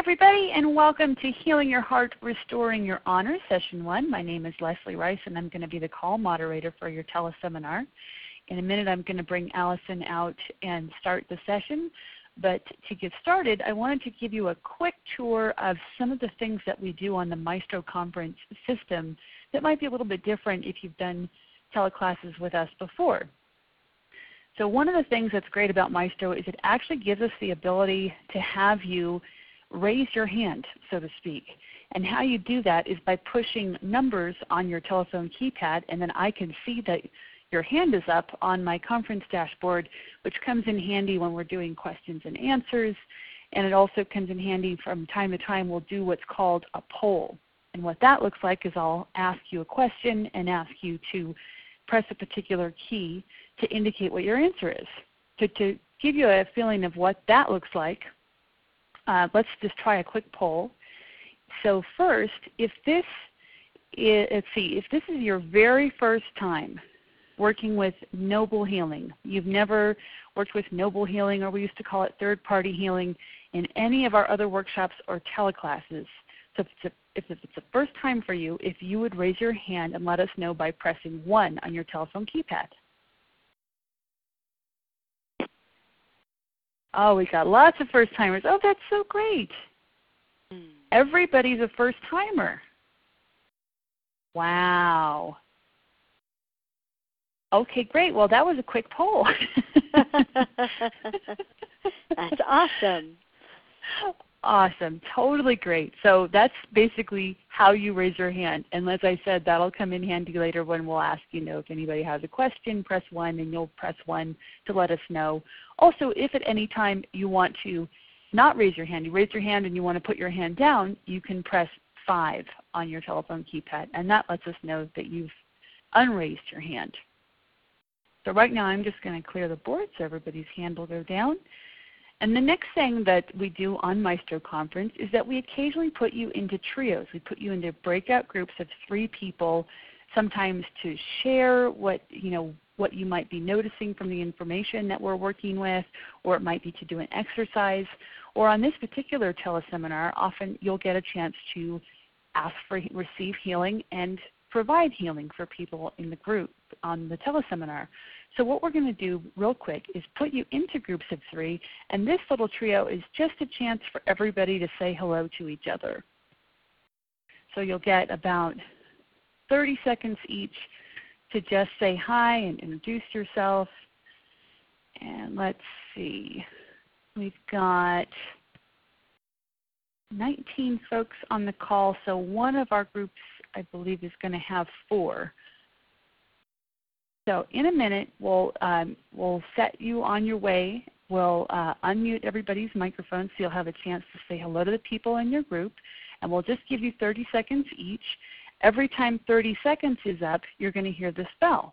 everybody, and welcome to Healing Your Heart, Restoring Your Honor, Session 1. My name is Leslie Rice, and I'm going to be the call moderator for your teleseminar. In a minute, I'm going to bring Allison out and start the session. But to get started, I wanted to give you a quick tour of some of the things that we do on the Maestro Conference system that might be a little bit different if you've done teleclasses with us before. So one of the things that's great about Maestro is it actually gives us the ability to have you raise your hand, so to speak. And how you do that is by pushing numbers on your telephone keypad, and then I can see that your hand is up on my conference dashboard, which comes in handy when we're doing questions and answers. And it also comes in handy from time to time. We'll do what's called a poll. And what that looks like is I'll ask you a question and ask you to press a particular key to indicate what your answer is. To give you a feeling of what that looks like, let's just try a quick poll. So first, if this is your very first time working with Noble Healing, you've never worked with Noble Healing, or we used to call it third-party healing, in any of our other workshops or teleclasses. So if it's the first time for you, if you would raise your hand and let us know by pressing 1 on your telephone keypad. Oh, we got lots of first-timers. Oh, that's so great. Everybody's a first-timer. Wow. Okay, great. Well, that was a quick poll. That's awesome. Awesome. Totally great. So that's basically how you raise your hand. And as I said, that'll come in handy later when we'll ask, if anybody has a question, press 1, and you'll press 1 to let us know. Also, if at any time you want to not raise your hand, you raise your hand and you want to put your hand down, you can press 5 on your telephone keypad. And that lets us know that you've unraised your hand. So right now I'm just going to clear the board so everybody's hand will go down. And the next thing that we do on Maestro Conference is that we occasionally put you into trios. We put you into breakout groups of 3 people, sometimes to share what you might be noticing from the information that we're working with, or it might be to do an exercise. Or on this particular teleseminar, often you'll get a chance to receive healing and provide healing for people in the group on the teleseminar. So what we're going to do real quick is put you into groups of 3, and this little trio is just a chance for everybody to say hello to each other. So you'll get about 30 seconds each to just say hi and introduce yourself. And let's see, we've got 19 folks on the call, so one of our groups, I believe, is going to have 4. So in a minute, we'll set you on your way. We'll unmute everybody's microphone so you'll have a chance to say hello to the people in your group. And we'll just give you 30 seconds each. Every time 30 seconds is up, you're going to hear this bell.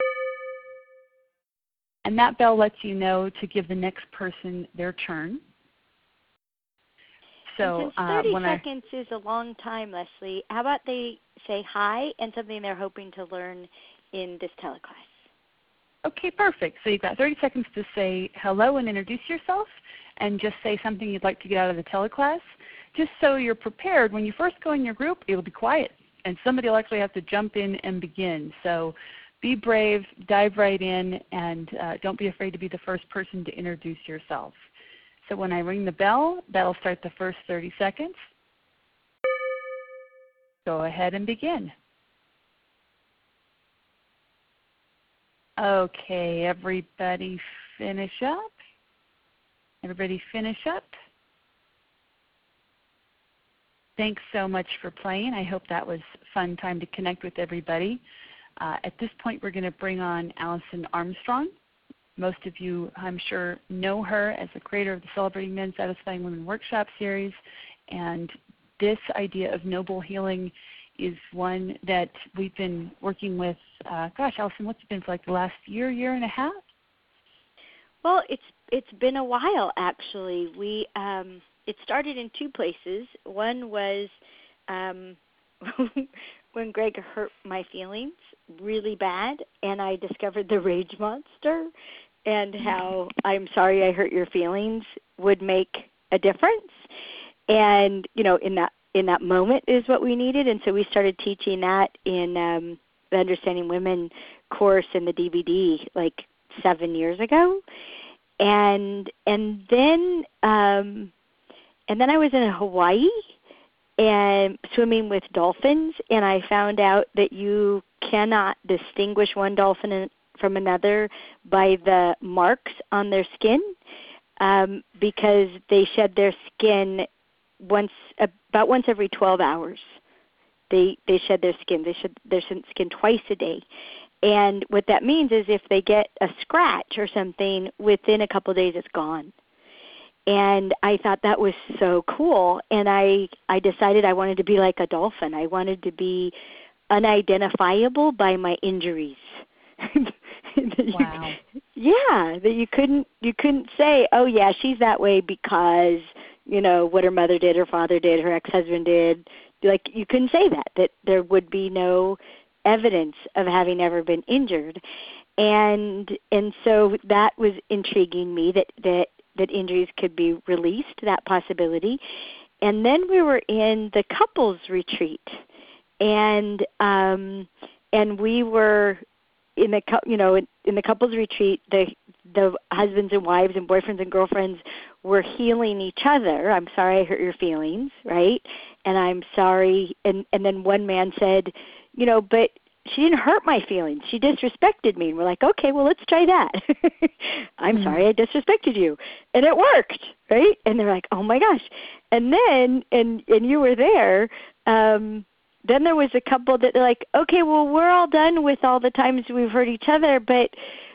And that bell lets you know to give the next person their turn. So since 30 seconds is a long time, Leslie, how about they say hi and something they're hoping to learn in this teleclass? Okay, perfect. So you've got 30 seconds to say hello and introduce yourself, and just say something you'd like to get out of the teleclass. Just so you're prepared, when you first go in your group, it'll be quiet, and somebody will actually have to jump in and begin. So be brave, dive right in, and don't be afraid to be the first person to introduce yourself. So when I ring the bell, that'll start the first 30 seconds. Go ahead and begin. Okay, everybody finish up. Everybody finish up. Thanks so much for playing. I hope that was a fun time to connect with everybody. At this point, we're going to bring on Allison Armstrong. Most of you, I'm sure, know her as the creator of the Celebrating Men, Satisfying Women Workshop series. And this idea of noble healing is one that we've been working with, Allison, what's it been for like the last year and a half? Well, it's been a while, actually. It started in 2 places. One was when Greg hurt my feelings really bad, and I discovered the rage monster and how I'm sorry I hurt your feelings would make a difference. And in that moment is what we needed. And so we started teaching that in the Understanding Women course in the DVD like 7 years ago. And then I was in Hawaii and swimming with dolphins, and I found out that you cannot distinguish one dolphin from another by the marks on their skin, because they shed their skin about once every 12 hours. They shed their skin. They shed their skin twice a day. And what that means is if they get a scratch or something, within a couple of days it's gone. And I thought that was so cool. And I decided I wanted to be like a dolphin. I wanted to be unidentifiable by my injuries. Wow. Yeah, that you couldn't say, oh yeah, she's that way because, what her mother did, her father did, her ex-husband did. Like, you couldn't say that there would be no evidence of having ever been injured. And so that was intriguing me, that injuries could be released, that possibility. And then we were in the couples retreat, and we were in the couples retreat. The husbands and wives and boyfriends and girlfriends were healing each other. I'm sorry I hurt your feelings, right? And I'm sorry. And then one man said, but she didn't hurt my feelings. She disrespected me. And we're like, okay, well, let's try that. I'm sorry I disrespected you. And it worked, right? And they're like, oh, my gosh. And then, and you were there, then there was a couple that they're like, okay, well, we're all done with all the times we've hurt each other, but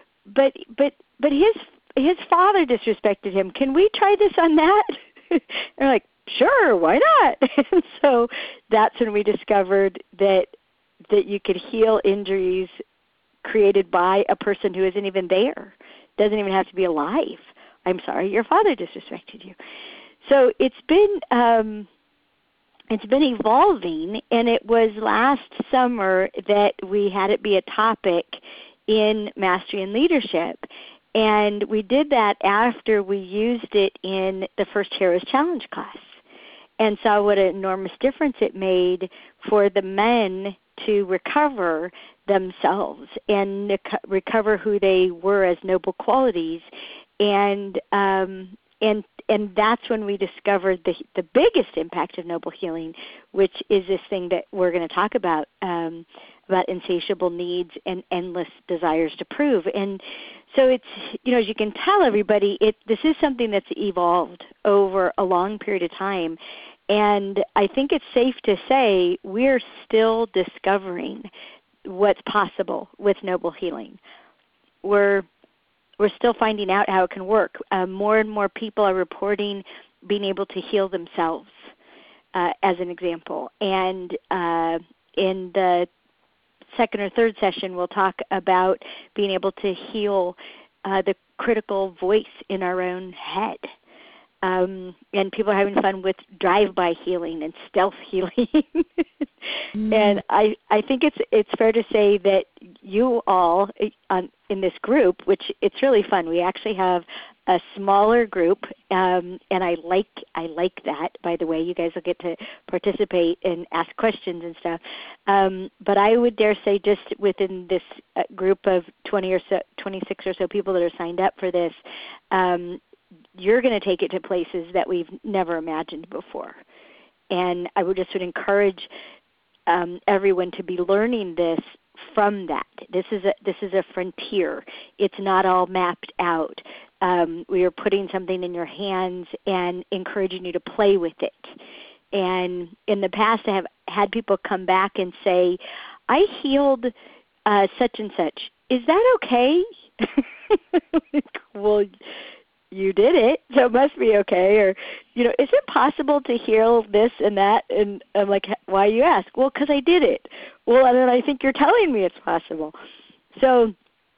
his father disrespected him. Can we try this on that? They're like, sure, why not? And so that's when we discovered that you could heal injuries created by a person who isn't even there. Doesn't even have to be alive. I'm sorry, your father disrespected you. So it's been evolving, and it was last summer that we had it be a topic in Mastery and Leadership. And we did that after we used it in the first Heroes Challenge class, and saw what an enormous difference it made for the men to recover themselves and recover who they were as noble qualities. And that's when we discovered the biggest impact of noble healing, which is this thing that we're going to talk about insatiable needs and endless desires to prove. And so it's, as you can tell everybody, this is something that's evolved over a long period of time. And I think it's safe to say we're still discovering what's possible with noble healing. We're still finding out how it can work. More and more people are reporting being able to heal themselves, as an example. And in the second or third session, we'll talk about being able to heal the critical voice in our own head. And people are having fun with drive-by healing and stealth healing. And I think it's fair to say that you all in this group, which it's really fun. We actually have a smaller group, and I like that. By the way, you guys will get to participate and ask questions and stuff. But I would dare say, just within this group of 26 or so people that are signed up for this, you're going to take it to places that we've never imagined before. And I would encourage everyone to be learning this from that. This is a frontier. It's not all mapped out. We are putting something in your hands and encouraging you to play with it. And in the past, I have had people come back and say, I healed such and such. Is that okay? Well, you did it, so it must be okay. Or, is it possible to heal this and that? And I'm like, why you ask? Well, because I did it. Well, and then I think you're telling me it's possible. So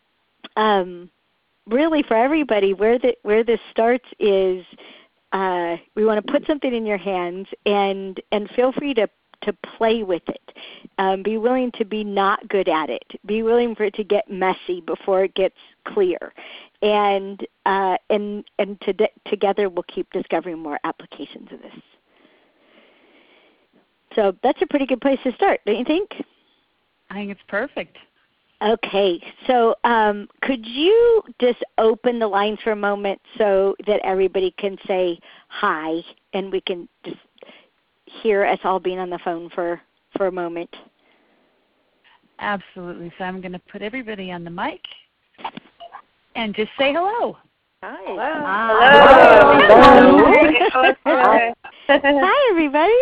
really for everybody, where this starts is we want to put something in your hands and feel free to play with it. Be willing to be not good at it. Be willing for it to get messy before it gets clear. And together we'll keep discovering more applications of this. So that's a pretty good place to start, don't you think? I think it's perfect. Okay, so could you just open the lines for a moment so that everybody can say hi and we can just hear us all being on the phone for a moment? Absolutely. So I'm going to put everybody on the mic and just say hello. Hi. Hello. Hello. Hi. Hi, everybody.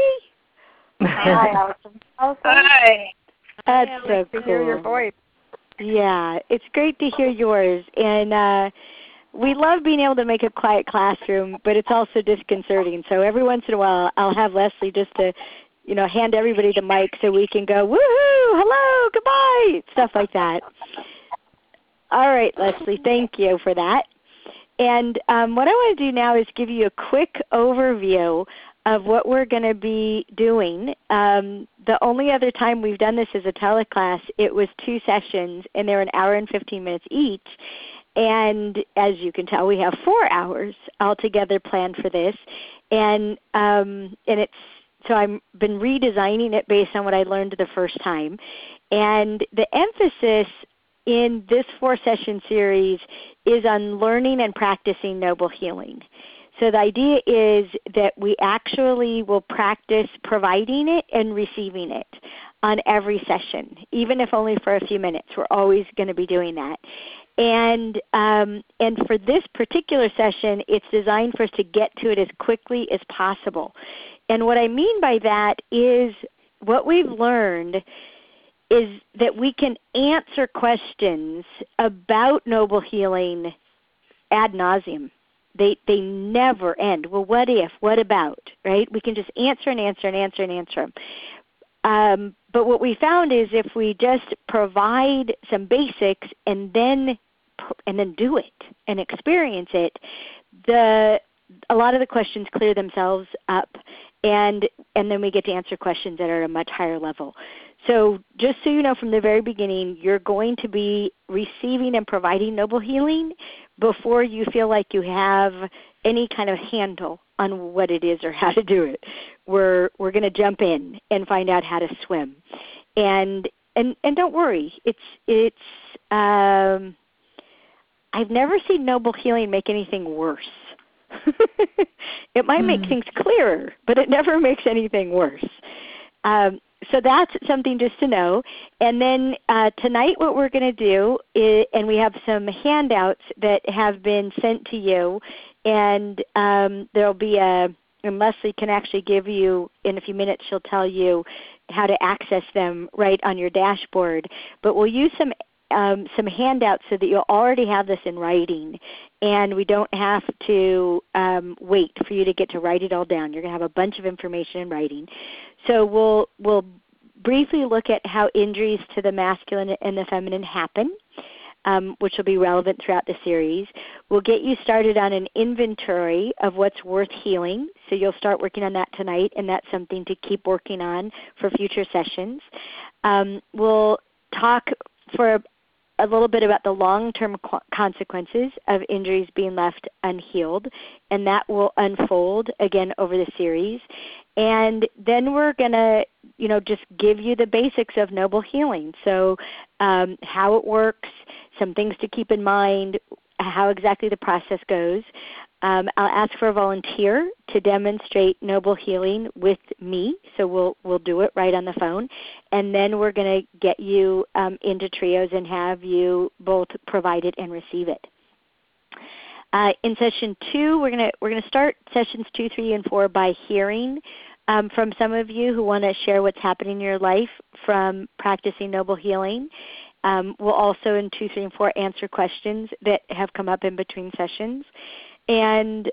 Hi, Allison. Hi. That's so nice cool. to hear your voice. Yeah, it's great to hear yours. And we love being able to make a quiet classroom, but it's also disconcerting. So every once in a while, I'll have Leslie just to, hand everybody the mic so we can go, woohoo, hello, goodbye, stuff like that. All right, Leslie, thank you for that. And what I want to do now is give you a quick overview of what we're going to be doing. The only other time we've done this as a teleclass, it was 2 sessions, and they're an hour and 15 minutes each. And as you can tell, we have 4 hours altogether planned for this. And so I've been redesigning it based on what I learned the first time. And the emphasis in this 4-session series is on learning and practicing noble healing. So the idea is that we actually will practice providing it and receiving it on every session, even if only for a few minutes. We're always going to be doing that. And for this particular session, it's designed for us to get to it as quickly as possible. And what I mean by that is what we've learned is that we can answer questions about noble healing ad nauseum. They never end. Well, what if? What about? Right? We can just answer and answer and answer and answer them. But what we found is if we just provide some basics and then do it and experience it, a lot of the questions clear themselves up, and then we get to answer questions that are at a much higher level. So just so you know from the very beginning, you're going to be receiving and providing noble healing before you feel like you have any kind of handle on what it is or how to do it. We're going to jump in and find out how to swim. And don't worry, I've never seen noble healing make anything worse. It might make things clearer, but it never makes anything worse. So that's something just to know. And then tonight what we're going to do is, and we have some handouts that have been sent to you, and there will be and Leslie can actually give you, in a few minutes she'll tell you how to access them right on your dashboard. But we'll use some handouts so that you'll already have this in writing, and we don't have to wait for you to get to write it all down. You're going to have a bunch of information in writing. So we'll briefly look at how injuries to the masculine and the feminine happen, which will be relevant throughout the series. We'll get you started on an inventory of what's worth healing. So you'll start working on that tonight, and that's something to keep working on for future sessions. We'll talk for a little bit about the long-term consequences of injuries being left unhealed, and that will unfold again over the series. And then we're going to, just give you the basics of noble healing. So how it works, some things to keep in mind, how exactly the process goes. I'll ask for a volunteer to demonstrate noble healing with me, so we'll do it right on the phone, and then we're going to get you into trios and have you both provide it and receive it. In session 2, we're going to start sessions 2, 3, and 4 by hearing from some of you who want to share what's happening in your life from practicing noble healing. We'll also in 2, 3, and 4 answer questions that have come up in between sessions. And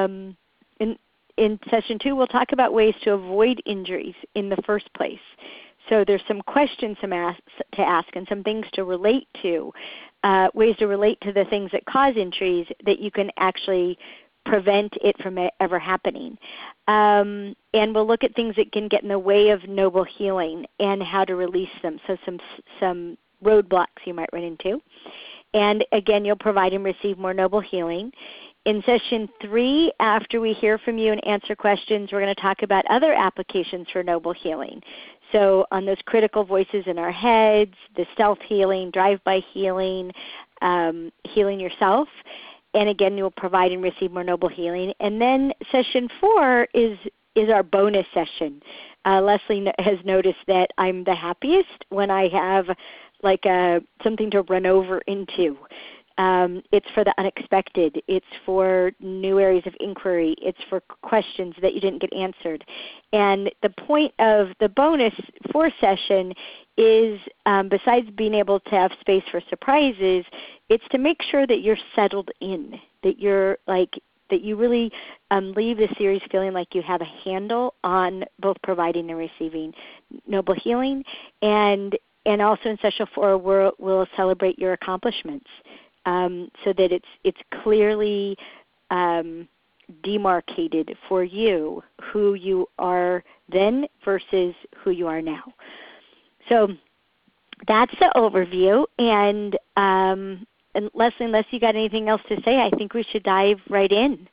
in session 2, we'll talk about ways to avoid injuries in the first place. So there's some questions to ask and some things to relate to, ways to relate to the things that cause injuries that you can actually prevent it from ever happening. And we'll look at things that can get in the way of noble healing and how to release them, so some roadblocks you might run into. And again, you'll provide and receive more noble healing. in session 3, after we hear from you and answer questions, we're going to talk about other applications for Noble Healing. So on those critical voices in our heads, the self-healing, drive-by healing, healing yourself. And again, you'll provide and receive more Noble Healing. And then session 4 is our bonus session. Leslie has noticed that I'm the happiest when I have like something to run over into. It's for the unexpected. It's for new areas of inquiry. It's for questions that you didn't get answered. And the point of the bonus 4 session is, besides being able to have space for surprises, it's to make sure that you're settled in, that you're that you really leave the series feeling like you have a handle on both providing and receiving Noble Healing. And also in session 4, we'll celebrate your accomplishments. So that it's clearly demarcated for you who you are then versus who you are now. So that's the overview. And Leslie, unless you got anything else to say, I think we should dive right in.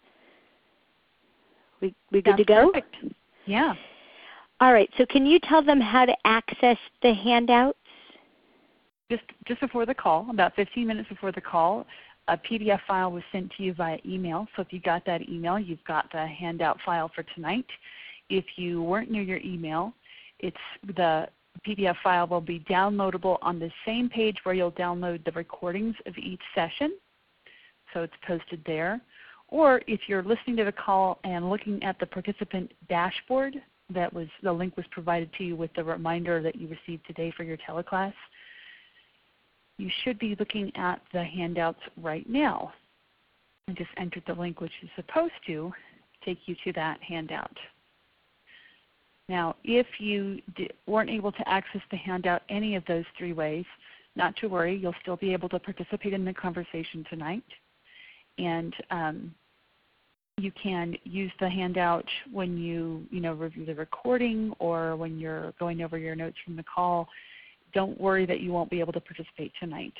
We good to go? Perfect. Yeah. All right. So can you tell them how to access the handouts? Just before the call, about 15 minutes before the call, a PDF file was sent to you via email. So if you got that email, you've got the handout file for tonight. If you weren't near your email, the PDF file will be downloadable on the same page where you'll download the recordings of each session. So it's posted there. Or if you're listening to the call and looking at the participant dashboard, the link was provided to you with the reminder that you received today for your teleclass. You should be looking at the handouts right now. I just entered the link, which is supposed to take you to that handout. Now, if you weren't able to access the handout any of those 3 ways, not to worry. You'll still be able to participate in the conversation tonight. And you can use the handout when you review the recording or when you're going over your notes from the call. Don't worry that you won't be able to participate tonight.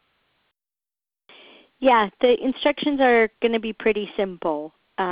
Yeah, the instructions are going to be pretty simple.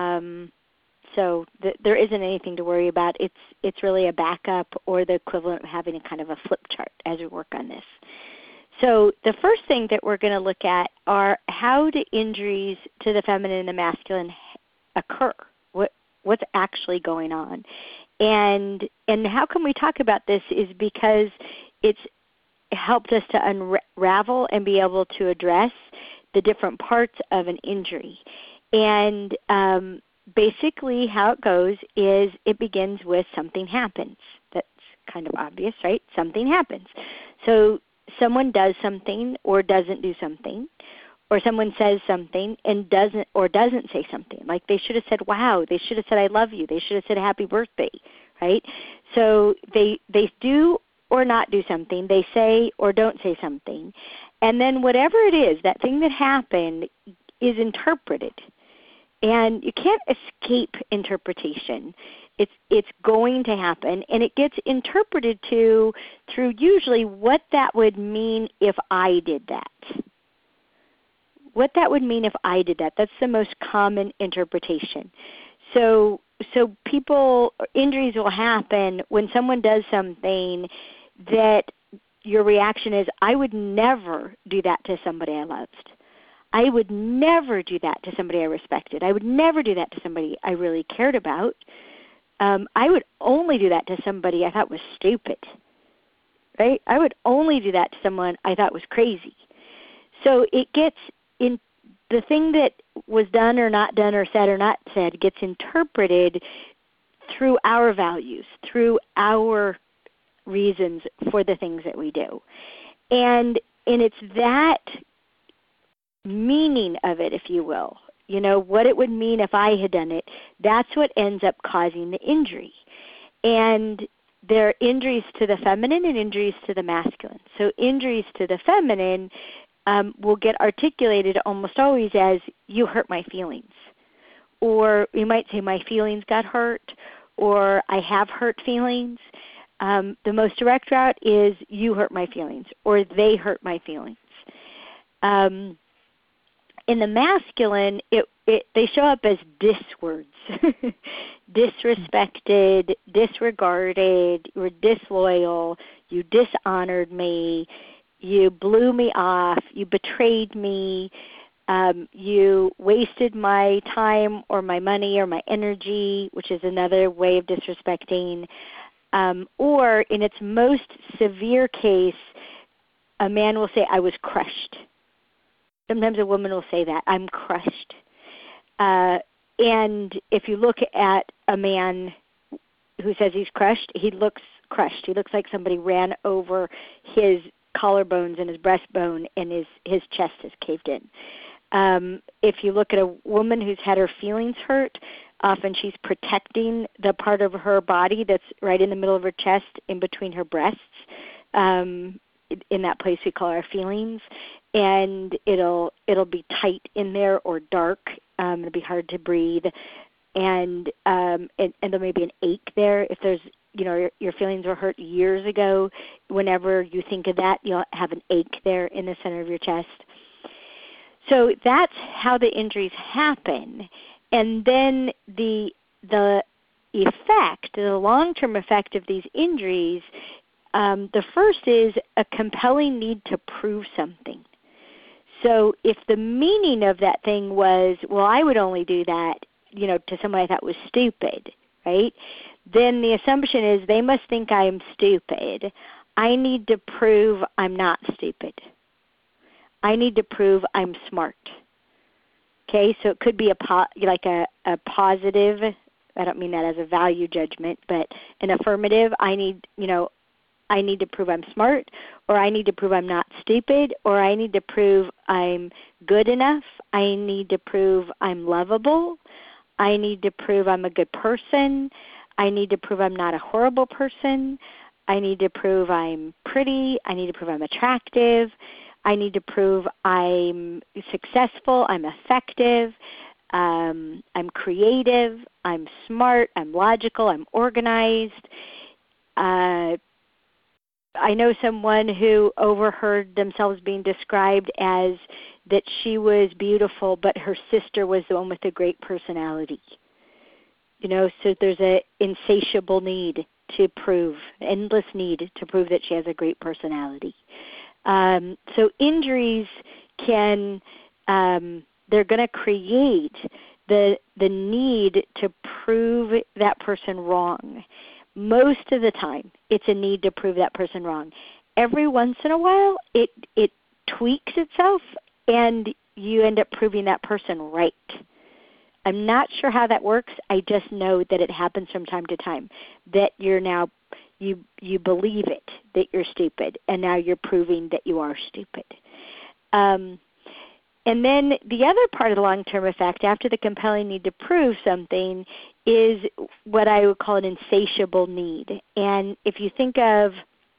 So there isn't anything to worry about. It's really a backup or the equivalent of having a kind of a flip chart as we work on this. So the first thing that we're going to look at are how do injuries to the feminine and the masculine occur? What's actually going on? And how can we talk about this is because it's helped us to unravel and be able to address the different parts of an injury. And basically how it goes is it begins with something happens. That's kind of obvious, right? Something happens. So someone does something or doesn't do something, or someone says something and doesn't say something. Like they should have said, wow. They should have said, I love you. They should have said, happy birthday, right? So they do or not do something. They say or don't say something. And then whatever it is, that thing that happened is interpreted. And you can't escape interpretation. It's going to happen, and it gets interpreted through usually what that would mean if I did that. What that would mean if I did that. That's the most common interpretation. So injuries will happen when someone does something that your reaction is, I would never do that to somebody I loved. I would never do that to somebody I respected. I would never do that to somebody I really cared about. I would only do that to somebody I thought was stupid. Right? I would only do that to someone I thought was crazy. So it gets in the thing that was done or not done or not said gets interpreted through our values, through our reasons for the things that we do. And it's that meaning of it, if you will, what it would mean if I had done it, that's what ends up causing the injury. And there are injuries to the feminine and injuries to the masculine. So injuries to the feminine will get articulated almost always as, you hurt my feelings. Or you might say, my feelings got hurt, or I have hurt feelings. The most direct route is, you hurt my feelings, or they hurt my feelings. In the masculine, they show up as dis words. Disrespected, disregarded, you were disloyal, you dishonored me, you blew me off, you betrayed me, you wasted my time or my money or my energy, which is another way of disrespecting. Or in its most severe case, a man will say, I was crushed. Sometimes a woman will say that, I'm crushed. And if you look at a man who says he's crushed, he looks crushed. He looks like somebody ran over his collarbones and his breastbone and his chest is caved in. If you look at a woman who's had her feelings hurt, often she's protecting the part of her body that's right in the middle of her chest, in between her breasts, in that place we call our feelings, and it'll be tight in there or dark. It'll be hard to breathe, and there may be an ache there. If there's your feelings were hurt years ago, whenever you think of that, you'll have an ache there in the center of your chest. So that's how the injuries happen. And then the effect, the long-term effect of these injuries, the first is a compelling need to prove something. So if the meaning of that thing was, well, I would only do that, to someone I thought was stupid, right? Then the assumption is they must think I'm stupid. I need to prove I'm not stupid. I need to prove I'm smart. Okay, so it could be a positive. I don't mean that as a value judgment, but an affirmative. I need to prove I'm smart, or I need to prove I'm not stupid, or I need to prove I'm good enough. I need to prove I'm lovable. I need to prove I'm a good person. I need to prove I'm not a horrible person. I need to prove I'm pretty. I need to prove I'm attractive. I need to prove I'm successful, I'm effective, I'm creative, I'm smart, I'm logical, I'm organized. I know someone who overheard themselves being described as that she was beautiful, but her sister was the one with the great personality. So there's an insatiable need to prove, endless need to prove that she has a great personality. So injuries can, they're going to create the need to prove that person wrong. Most of the time, it's a need to prove that person wrong. Every once in a while, it tweaks itself, and you end up proving that person right. I'm not sure how that works. I just know that it happens from time to time, that you're now you believe it, that you're stupid, and now you're proving that you are stupid. And then the other part of the long-term effect, after the compelling need to prove something, is what I would call an insatiable need. And if you think of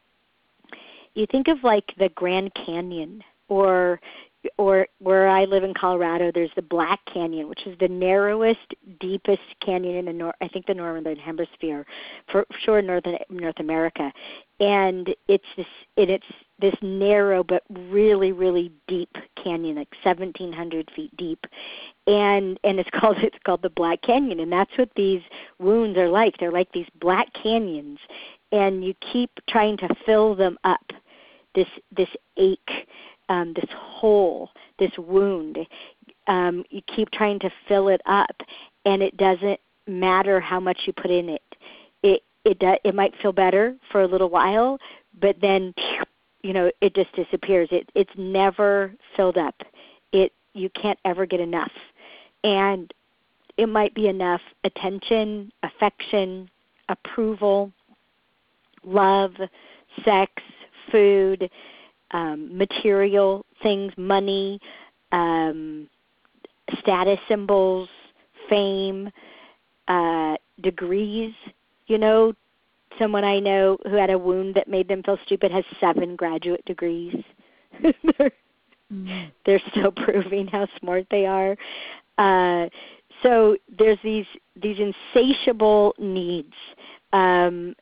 like the Grand Canyon, or where I live in Colorado, there's the Black Canyon, which is the narrowest, deepest canyon in the northern hemisphere, for sure North America, and it's this narrow but really, really deep canyon, like 1,700 feet deep, and it's called the Black Canyon, and that's what these wounds are like. They're like these black canyons, and you keep trying to fill them up. This ache. This hole, this wound, you keep trying to fill it up, and it doesn't matter how much you put in it. It might feel better for a little while, but then it just disappears. It's never filled up. You can't ever get enough, and it might be enough attention, affection, approval, love, sex, food, material things, money, status symbols, fame, degrees. Someone I know who had a wound that made them feel stupid has 7 graduate degrees. They're still proving how smart they are. So there's these insatiable needs, and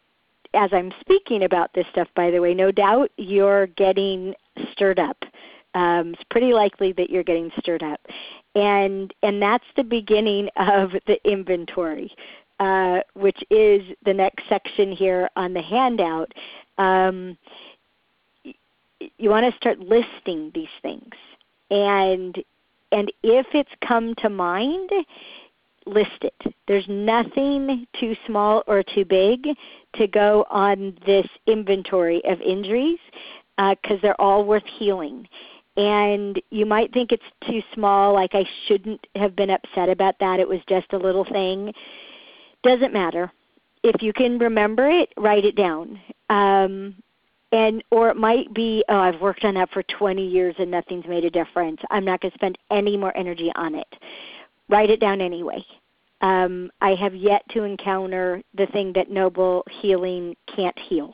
as I'm speaking about this stuff, by the way, no doubt you're getting stirred up. It's pretty likely that you're getting stirred up. And that's the beginning of the inventory, which is the next section here on the handout. You want to start listing these things. And if it's come to mind, list it. There's nothing too small or too big to go on this inventory of injuries because they're all worth healing. And you might think it's too small, like I shouldn't have been upset about that. It was just a little thing. Doesn't matter. If you can remember it, write it down. Or it might be, oh, I've worked on that for 20 years and nothing's made a difference. I'm not going to spend any more energy on it. Write it down anyway. I have yet to encounter the thing that Noble Healing can't heal.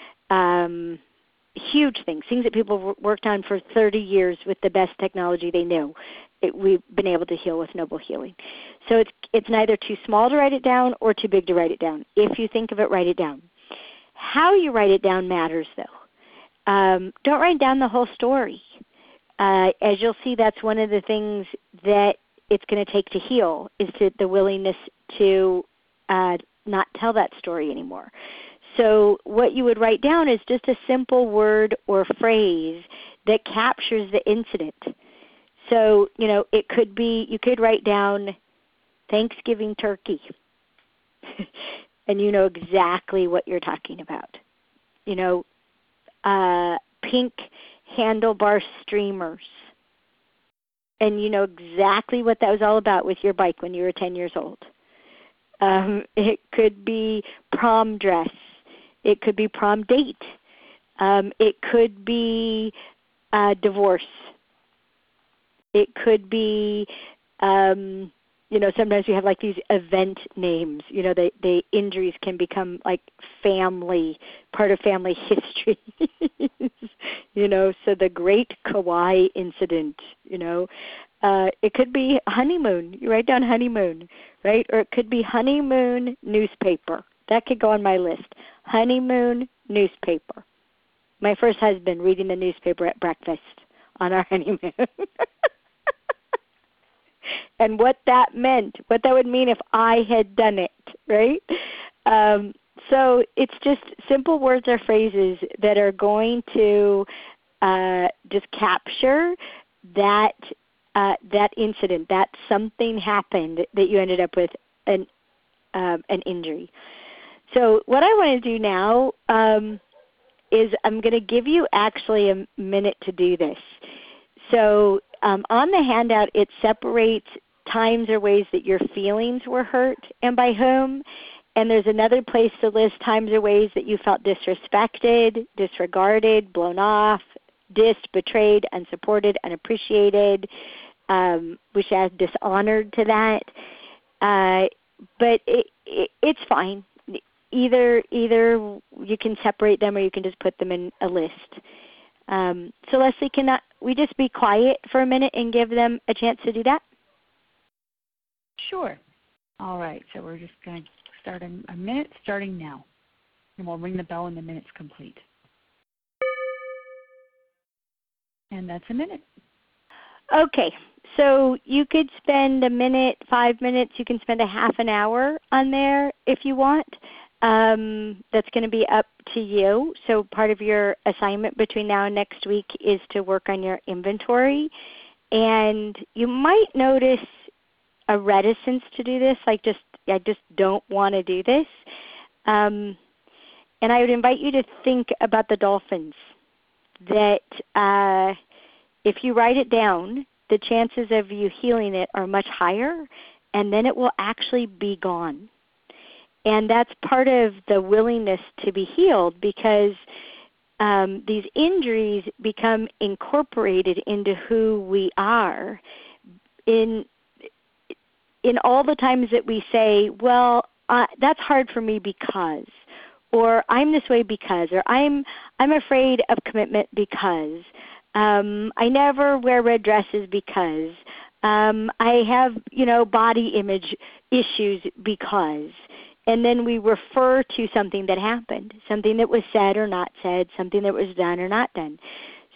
Huge things that people worked on for 30 years with the best technology they knew. We've been able to heal with Noble Healing. So it's neither too small to write it down or too big to write it down. If you think of it, write it down. How you write it down matters, though. Don't write down the whole story. As you'll see, that's one of the things that it's going to take to heal, is the willingness to not tell that story anymore. So what you would write down is just a simple word or phrase that captures the incident. So, it could be, you could write down Thanksgiving turkey. And you know exactly what you're talking about. Pink handlebar streamers. And you know exactly what that was all about with your bike when you were 10 years old. It could be prom dress. It could be prom date. It could be divorce. It could be, sometimes we have like these event names. The injuries can become like family, part of family history. So the Great Kauai Incident, it could be honeymoon. You write down honeymoon, right? Or it could be honeymoon newspaper. That could go on my list. Honeymoon newspaper. My first husband reading the newspaper at breakfast on our honeymoon. And what that meant, what that would mean if I had done it, right? So it's just simple words or phrases that are going to just capture that incident, that something happened that you ended up with an injury. So what I want to do now is I'm going to give you actually a minute to do this. So on the handout, it separates times or ways that your feelings were hurt and by whom. And there's another place to list times or ways that you felt disrespected, disregarded, blown off, betrayed, unsupported, unappreciated. We should add dishonored to that. But it's fine. Either you can separate them or you can just put them in a list. So Leslie, can we just be quiet for a minute and give them a chance to do that? Sure. All right. So we're just going to start a minute starting now. And we'll ring the bell when the minute's complete. And that's a minute. Okay. So you could spend a minute, 5 minutes. You can spend a half an hour on there if you want. That's going to be up to you. So part of your assignment between now and next week is to work on your inventory. And you might notice a reticence to do this, like I just don't want to do this. And I would invite you to think about the dolphins, that if you write it down, the chances of you healing it are much higher, and then it will actually be gone. And that's part of the willingness to be healed, because these injuries become incorporated into who we are. In all the times that we say, well, that's hard for me because, or I'm this way because, or I'm afraid of commitment because, I never wear red dresses because, I have, body image issues because. And then we refer to something that happened, something that was said or not said, something that was done or not done.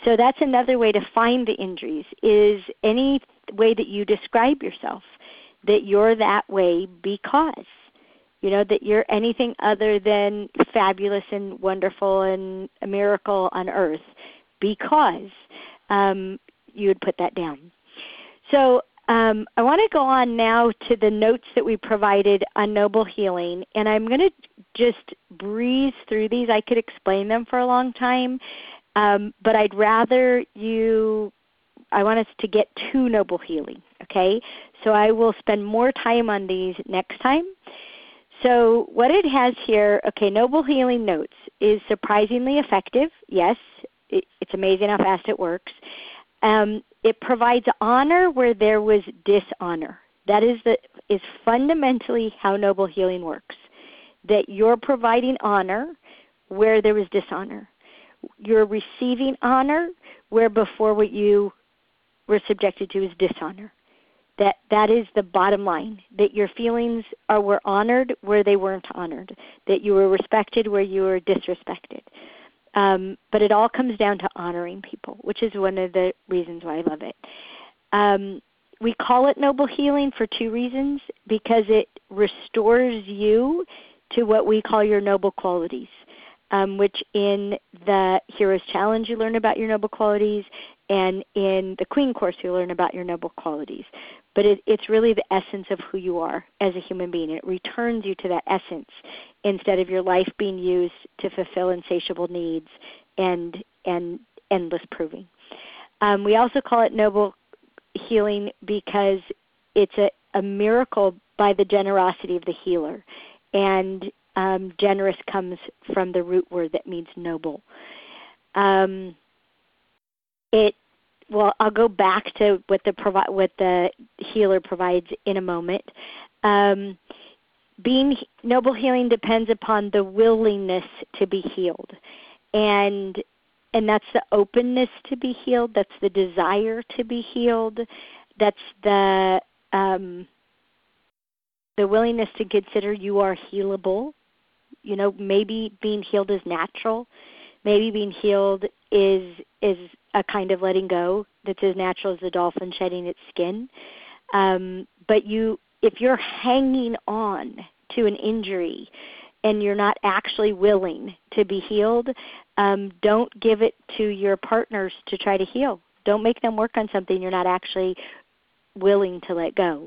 So that's another way to find the injuries, is any way that you describe yourself, that you're that way because, that you're anything other than fabulous and wonderful and a miracle on earth because you would put that down. So I want to go on now to the notes that we provided on Noble Healing, and I'm going to just breeze through these. I could explain them for a long time, but I'd rather I want us to get to Noble Healing, okay? So I will spend more time on these next time. So what it has here, okay, Noble Healing Notes is surprisingly effective. Yes, it's amazing how fast it works. It provides honor where there was dishonor. That is fundamentally how Noble Healing works, that you're providing honor where there was dishonor. You're receiving honor where before what you were subjected to is dishonor. That is the bottom line, that your feelings were honored where they weren't honored, that you were respected where you were disrespected. But it all comes down to honoring people, which is one of the reasons why I love it. We call it Noble Healing for two reasons, because it restores you to what we call your noble qualities, which in the Hero's Challenge you learn about your noble qualities, and in the Queen Course you learn about your noble qualities. But it's really the essence of who you are as a human being. It returns you to that essence instead of your life being used to fulfill insatiable needs and endless proving. We also call it Noble Healing because it's a miracle by the generosity of the healer. And generous comes from the root word that means noble. Well, I'll go back to what the healer provides in a moment. Noble Healing depends upon the willingness to be healed, and that's the openness to be healed. That's the desire to be healed. That's the willingness to consider you are healable. Maybe being healed is natural. Maybe being healed is a kind of letting go that's as natural as the dolphin shedding its skin. But if you're hanging on to an injury and you're not actually willing to be healed, don't give it to your partners to try to heal. Don't make them work on something you're not actually willing to let go.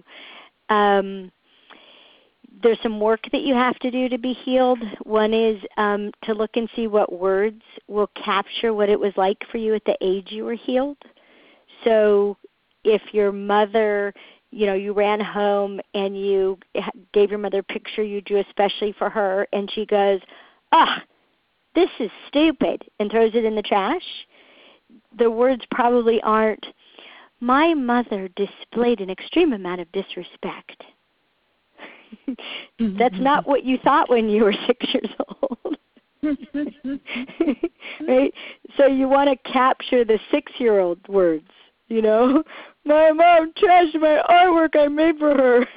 There's some work that you have to do to be healed. One is to look and see what words will capture what it was like for you at the age you were healed. So if your mother, you ran home and you gave your mother a picture you drew especially for her, and she goes, this is stupid, and throws it in the trash, the words probably aren't, my mother displayed an extreme amount of disrespect. That's not what you thought when you were 6 years old. Right? So you want to capture the 6-year-old words, My mom trashed my artwork I made for her.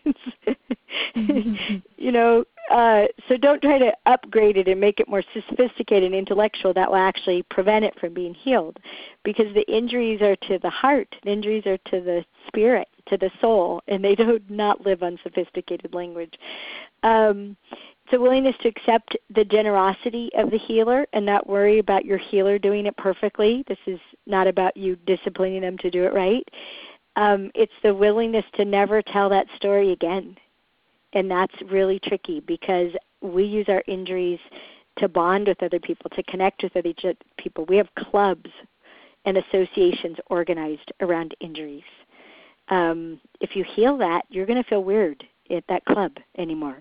So don't try to upgrade it and make it more sophisticated and intellectual. That will actually prevent it from being healed, because the injuries are to the heart. The injuries are to the spirit, to the soul, and they do not live on sophisticated language. It's a willingness to accept the generosity of the healer and not worry about your healer doing it perfectly. This is not about you disciplining them to do it right. It's the willingness to never tell that story again. And that's really tricky, because we use our injuries to bond with other people, to connect with other people. We have clubs and associations organized around injuries. If you heal that, you're going to feel weird at that club anymore.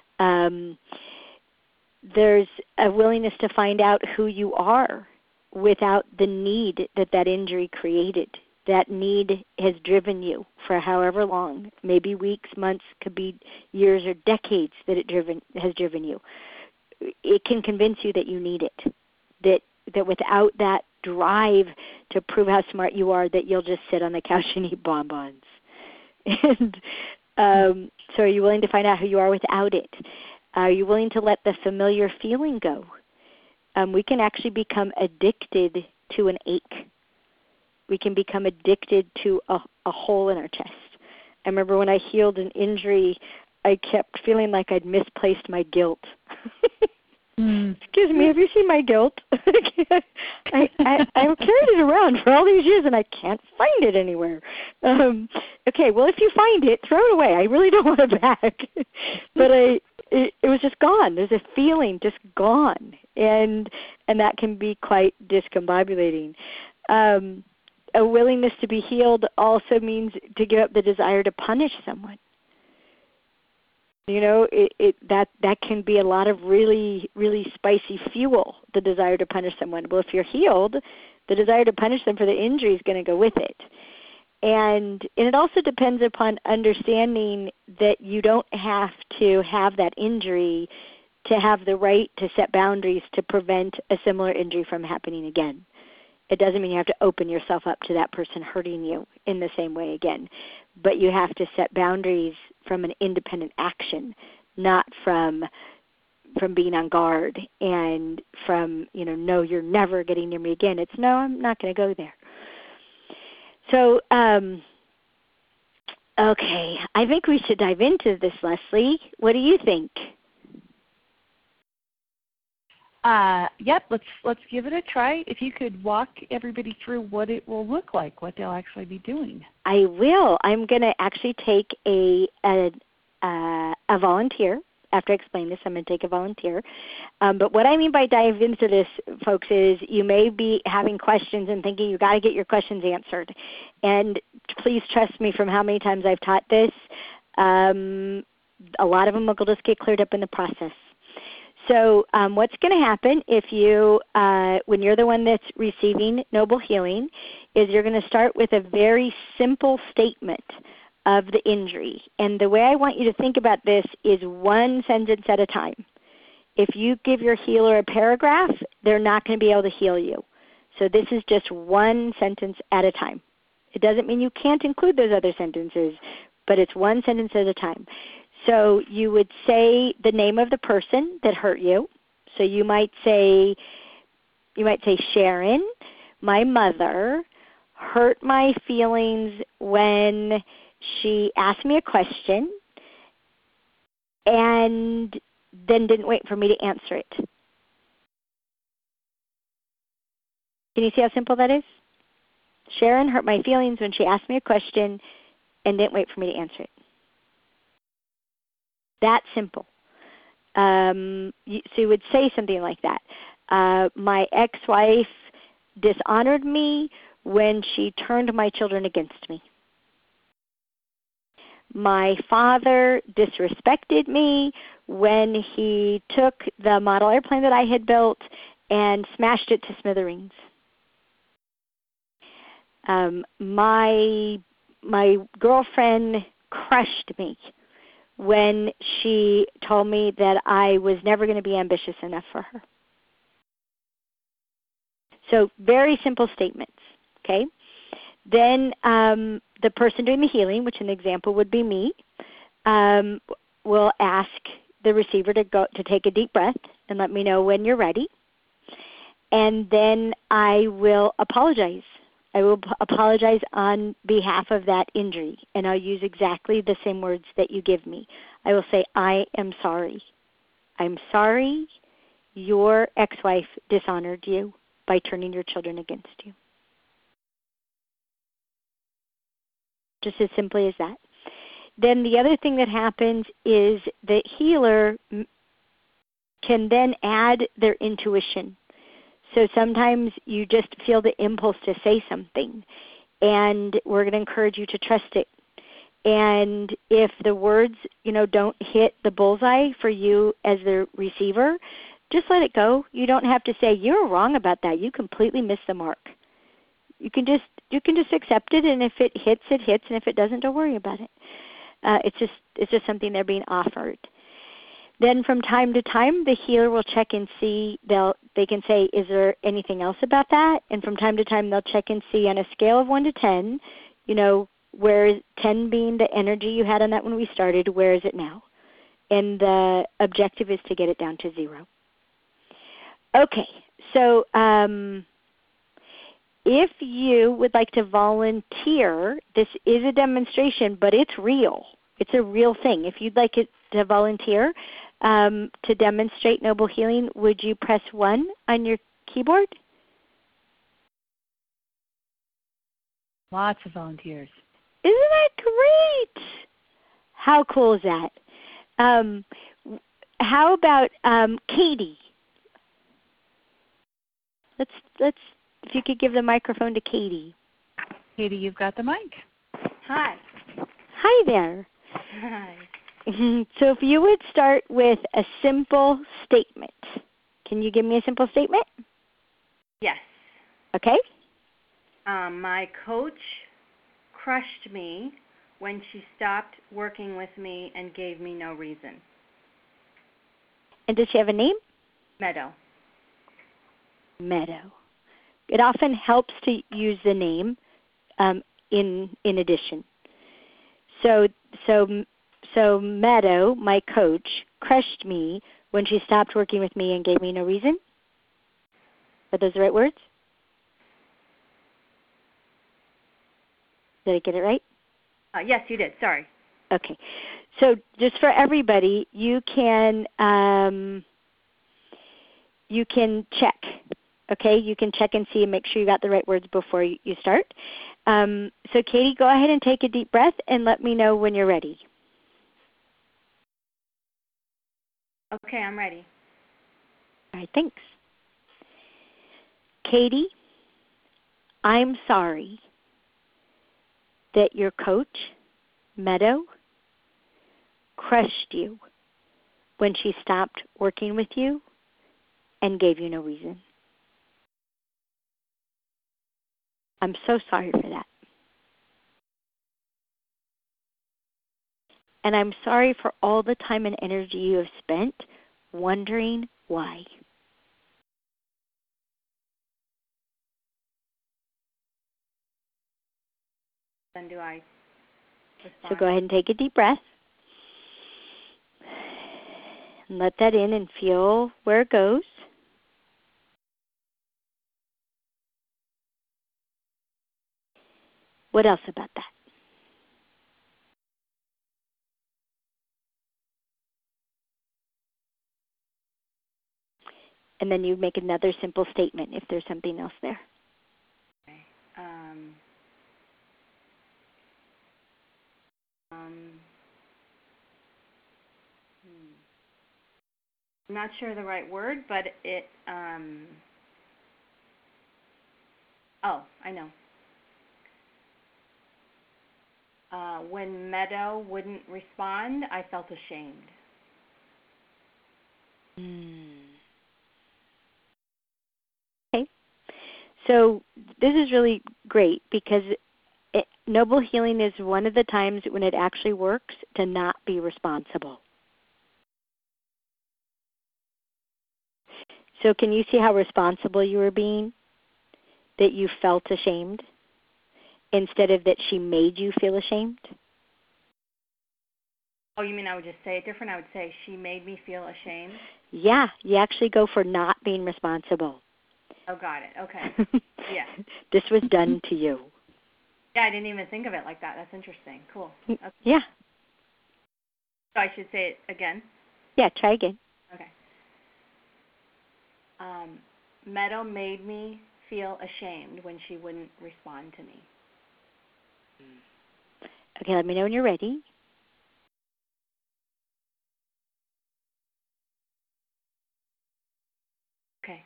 There's a willingness to find out who you are without the need that injury created. That need has driven you for however long, maybe weeks, months, could be years or decades that has driven you. It can convince you that you need it, that without that drive to prove how smart you are, that you'll just sit on the couch and eat bonbons. And so are you willing to find out who you are without it? Are you willing to let the familiar feeling go? We can actually become addicted to an ache. We can become addicted to a hole in our chest. I remember when I healed an injury, I kept feeling like I'd misplaced my guilt. Excuse me, have you seen my guilt? I've carried it around for all these years and I can't find it anywhere. Okay, well, if you find it, throw it away. I really don't want it back. But it was just gone. There's a feeling just gone, and that can be quite discombobulating. A willingness to be healed also means to give up the desire to punish someone. You know, that can be a lot of really, really spicy fuel, the desire to punish someone. Well, if you're healed, the desire to punish them for the injury is going to go with it. And it also depends upon understanding that you don't have to have that injury to have the right to set boundaries to prevent a similar injury from happening again. It doesn't mean you have to open yourself up to that person hurting you in the same way again. But you have to set boundaries from an independent action, not from being on guard and from, no, you're never getting near me again. It's, no, I'm not going to go there. So, okay, I think we should dive into this, Leslie. What do you think? Yep, let's give it a try. If you could walk everybody through what it will look like, what they'll actually be doing. I will. I'm going to actually take a volunteer. After I explain this, I'm going to take a volunteer. But what I mean by dive into this, folks, is you may be having questions and thinking you've got to get your questions answered. And please trust me, from how many times I've taught this, a lot of them will just get cleared up in the process. So what's going to happen if you, when you're the one that's receiving Noble Healing, is you're going to start with a very simple statement of the injury. And the way I want you to think about this is one sentence at a time. If you give your healer a paragraph, they're not going to be able to heal you. So this is just one sentence at a time. It doesn't mean you can't include those other sentences, but it's one sentence at a time. So you would say the name of the person that hurt you. So you might say Sharon, my mother, hurt my feelings when she asked me a question and then didn't wait for me to answer it. Can you see how simple that is? Sharon hurt my feelings when she asked me a question and didn't wait for me to answer it. That simple. So you would say something like that. My ex-wife dishonored me when she turned my children against me. My father disrespected me when he took the model airplane that I had built and smashed it to smithereens. My girlfriend crushed me when she told me that I was never going to be ambitious enough for her. So very simple statements, okay? Then the person doing the healing, which an example would be me, will ask the receiver to take a deep breath and let me know when you're ready. And then I will apologize. I will apologize on behalf of that injury, and I'll use exactly the same words that you give me. I will say, I am sorry. I'm sorry your ex-wife dishonored you by turning your children against you. Just as simply as that. Then the other thing that happens is the healer can then add their intuition. So sometimes you just feel the impulse to say something, and we're going to encourage you to trust it. And if the words, don't hit the bullseye for you as the receiver, just let it go. You don't have to say, you're wrong about that. You completely missed the mark. You can just accept it, and if it hits, it hits, and if it doesn't, don't worry about it. It's just something they're being offered. Then from time to time, the healer will check and see. They can say, is there anything else about that? And from time to time, they'll check and see on a scale of 1 to 10, where 10 being the energy you had on that when we started, where is it now? And the objective is to get it down to 0. Okay, so if you would like to volunteer, this is a demonstration, but it's real. It's a real thing. If you'd like to volunteer to demonstrate Noble Healing, would you press 1 on your keyboard? Lots of volunteers. Isn't that great? How cool is that? How about Katie? Let's if you could give the microphone to Katie. Katie, you've got the mic. Hi. Hi there. Hi. So if you would start with a simple statement. Can you give me a simple statement? Yes. Okay. My coach crushed me when she stopped working with me and gave me no reason. And does she have a name? Meadow. Meadow. It often helps to use the name in addition. So Meadow, my coach, crushed me when she stopped working with me and gave me no reason. Are those the right words? Did I get it right? Yes, you did. Sorry. Okay. So just for everybody, you can check. Okay, you can check and see and make sure you got the right words before you start. So Katie, go ahead and take a deep breath and let me know when you're ready. Okay, I'm ready. All right, thanks. Katie, I'm sorry that your coach, Meadow, crushed you when she stopped working with you and gave you no reason. I'm so sorry for that. And I'm sorry for all the time and energy you have spent wondering why. Then do I respond? So go ahead and take a deep breath. And let that in and feel where it goes. What else about that? And then you make another simple statement if there's something else there. Okay. I'm not sure the right word, but it, oh, I know. When Meadow wouldn't respond, I felt ashamed. Okay. So this is really great because Noble Healing is one of the times when it actually works to not be responsible. So can you see how responsible you were being? That you felt ashamed instead of that she made you feel ashamed? Oh, you mean I would just say it different? I would say she made me feel ashamed? Yeah, you actually go for not being responsible. Oh, got it. Okay. Yeah. This was done to you. Yeah, I didn't even think of it like that. That's interesting. Cool. Okay. Yeah. So I should say it again? Yeah, try again. Okay. Meadow made me feel ashamed when she wouldn't respond to me. Okay, let me know when you're ready. Okay.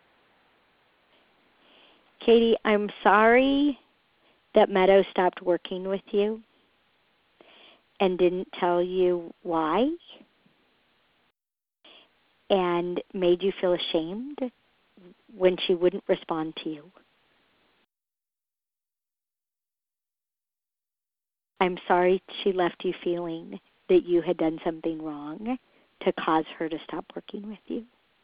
Katie, I'm sorry that Meadow stopped working with you and didn't tell you why and made you feel ashamed when she wouldn't respond to you. I'm sorry she left you feeling that you had done something wrong to cause her to stop working with you.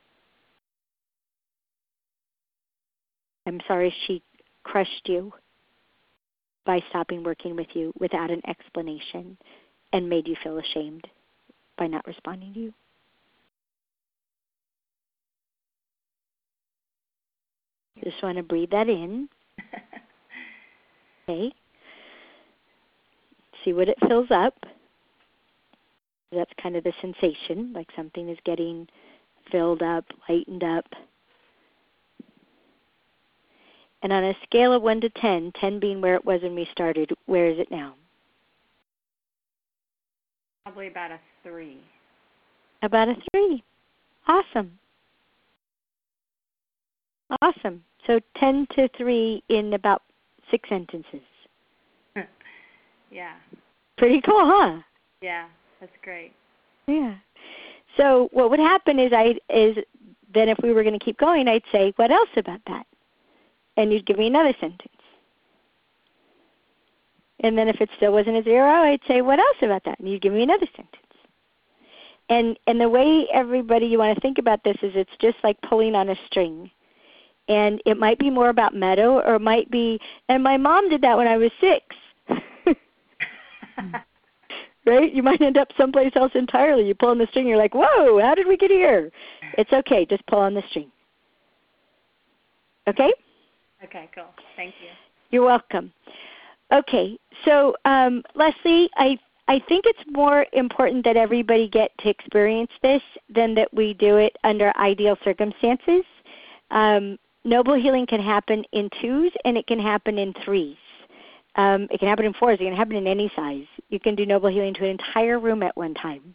I'm sorry she crushed you by stopping working with you without an explanation and made you feel ashamed by not responding to you. Just want to breathe that in. Okay. See what it fills up. That's kind of the sensation, like something is getting filled up, lightened up. And on a scale of 1 to 10, 10 being where it was when we started, where is it now? Probably about a 3. About a 3. Awesome. Awesome. So 10 to 3 in about 6 sentences. Yeah. Pretty cool, huh? Yeah, that's great. Yeah. So what would happen is then if we were going to keep going, I'd say, what else about that? And you'd give me another sentence. And then if it still wasn't a 0, I'd say, what else about that? And you'd give me another sentence. And the way everybody you want to think about this is it's just like pulling on a string. And it might be more about meadow, or it might be, and my mom did that when I was 6. Right? You might end up someplace else entirely. You pull on the string, you're like, whoa, how did we get here? It's okay, just pull on the string. Okay? Okay, cool. Thank you. You're welcome. Okay, so Leslie, I think it's more important that everybody get to experience this than that we do it under ideal circumstances. Noble healing can happen in 2s and it can happen in 3s. It can happen in 4s. It can happen in any size. You can do noble healing to an entire room at one time.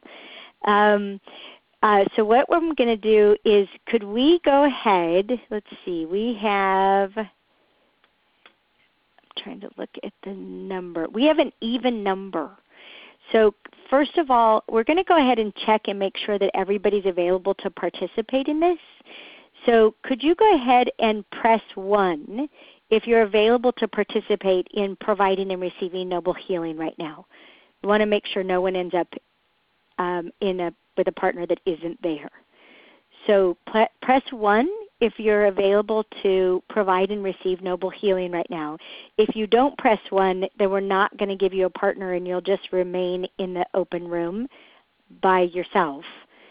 So what I'm going to do is, could we go ahead? Let's see. We have, I'm trying to look at the number. We have an even number. So first of all, we're going to go ahead and check and make sure that everybody's available to participate in this. So could you go ahead and press 1 if you're available to participate in providing and receiving noble healing right now? We want to make sure no one ends up with a partner that isn't there. So press 1 if you're available to provide and receive noble healing right now. If you don't press 1, then we're not going to give you a partner and you'll just remain in the open room by yourself.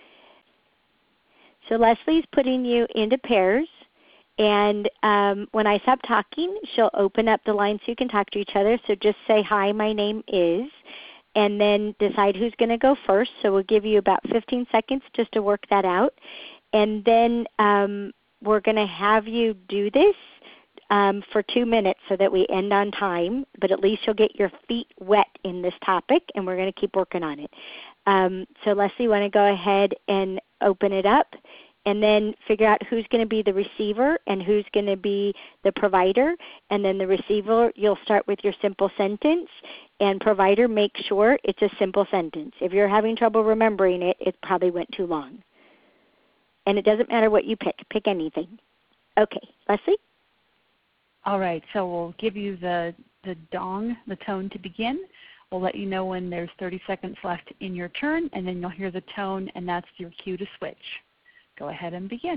So Leslie's putting you into pairs. And when I stop talking, she'll open up the line so you can talk to each other. So just say, hi, my name is, and then decide who's going to go first. So we'll give you about 15 seconds just to work that out. And then we're going to have you do this for 2 minutes so that we end on time. But at least you'll get your feet wet in this topic, and we're going to keep working on it. So Leslie, want to go ahead and open it up? And then figure out who's going to be the receiver and who's going to be the provider. And then the receiver, you'll start with your simple sentence. And provider, make sure it's a simple sentence. If you're having trouble remembering it, it probably went too long. And it doesn't matter what you pick. Pick anything. Okay, Leslie? All right, so we'll give you the dong, the tone to begin. We'll let you know when there's 30 seconds left in your turn, and then you'll hear the tone, and that's your cue to switch. Go ahead and begin.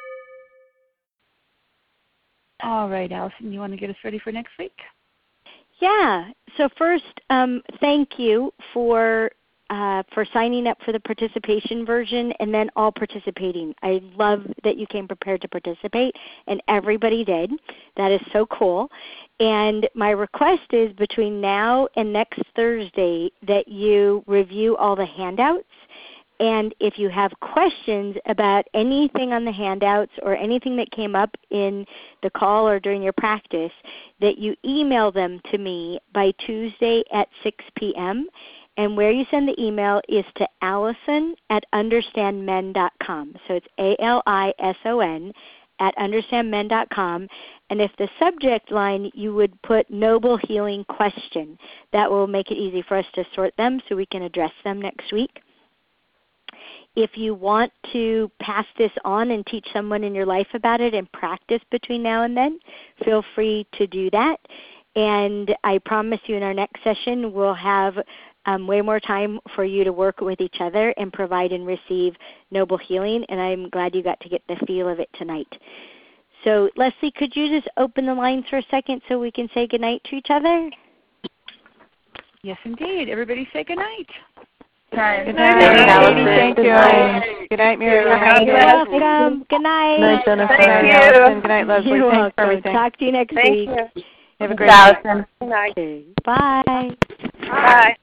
All right, Allison, you want to get us ready for next week? Yeah. So first, thank you for signing up for the participation version and then all participating. I love that you came prepared to participate, and everybody did. That is so cool. And my request is between now and next Thursday that you review all the handouts. And if you have questions about anything on the handouts or anything that came up in the call or during your practice, that you email them to me by Tuesday at 6 p.m. And where you send the email is to Allison@understandmen.com. So it's ALISON @understandmen.com. And if the subject line, you would put Noble Healing Question. That will make it easy for us to sort them so we can address them next week. If you want to pass this on and teach someone in your life about it and practice between now and then, feel free to do that. And I promise you in our next session we'll have way more time for you to work with each other and provide and receive noble healing. And I'm glad you got to get the feel of it tonight. So Leslie, could you just open the lines for a second so we can say goodnight to each other? Yes, indeed. Everybody say goodnight. Okay. Good night, Allison. Thank you. Good night, Miriam. You're welcome. Good night. Good night, Jennifer. Thank Good night, you. Allison. Good night, Leslie. You're Thanks welcome. for everything. Talk to you next week. Thank you. Have a great Allison. Okay. Bye. Bye.